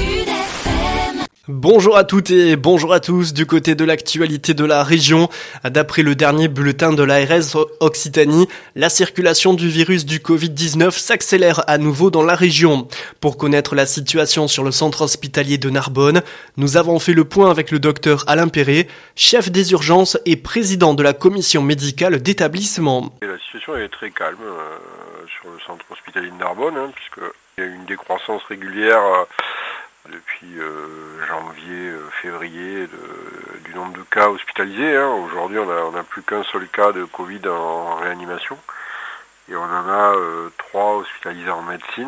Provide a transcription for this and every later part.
Bonjour à toutes et bonjour à tous du côté de l'actualité de la région. D'après le dernier bulletin de l'ARS Occitanie, la circulation du virus du Covid-19 s'accélère à nouveau dans la région. Pour connaître la situation sur le centre hospitalier de Narbonne, nous avons fait le point avec le docteur Alain Perret, chef des urgences et président de la commission médicale d'établissement. La situation est très calme sur le centre hospitalier de Narbonne, puisqu'il y a eu une décroissance régulière depuis janvier, février du nombre de cas hospitalisés. Aujourd'hui, on n'a plus qu'un seul cas de Covid en réanimation et on en a 3 hospitalisés en médecine.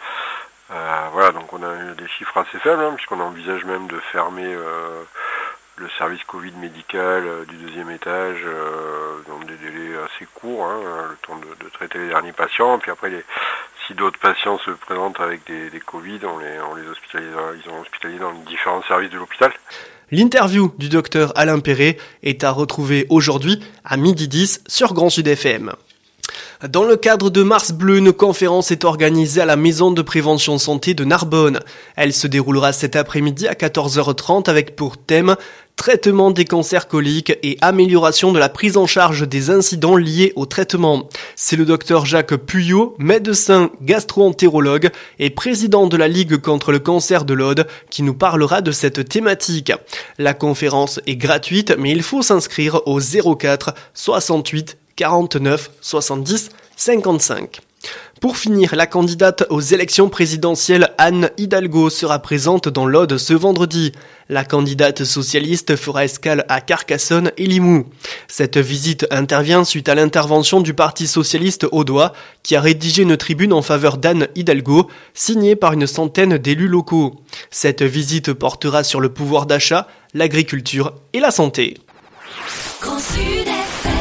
Donc on a des chiffres assez faibles, puisqu'on envisage même de fermer le service Covid médical du 2e étage dans des délais assez courts, le temps de traiter les derniers patients. Puis après, si d'autres patients se présentent avec des Covid, on les hospitalise, ils sont hospitalisés dans les différents services de l'hôpital. L'interview du docteur Alain Perret est à retrouver aujourd'hui à 12h10 sur Grand Sud FM. Dans le cadre de Mars Bleu, une conférence est organisée à la Maison de Prévention Santé de Narbonne. Elle se déroulera cet après-midi à 14h30 avec pour thème traitement des cancers coliques et amélioration de la prise en charge des incidents liés au traitement. C'est le docteur Jacques Puyot, médecin gastro-entérologue et président de la Ligue contre le cancer de l'Aude, qui nous parlera de cette thématique. La conférence est gratuite, mais il faut s'inscrire au 04 68 49 70 55. Pour finir, la candidate aux élections présidentielles Anne Hidalgo sera présente dans l'Aude ce vendredi. La candidate socialiste fera escale à Carcassonne et Limoux. Cette visite intervient suite à l'intervention du Parti socialiste audois qui a rédigé une tribune en faveur d'Anne Hidalgo, signée par une centaine d'élus locaux. Cette visite portera sur le pouvoir d'achat, l'agriculture et la santé. Grand Sud FM.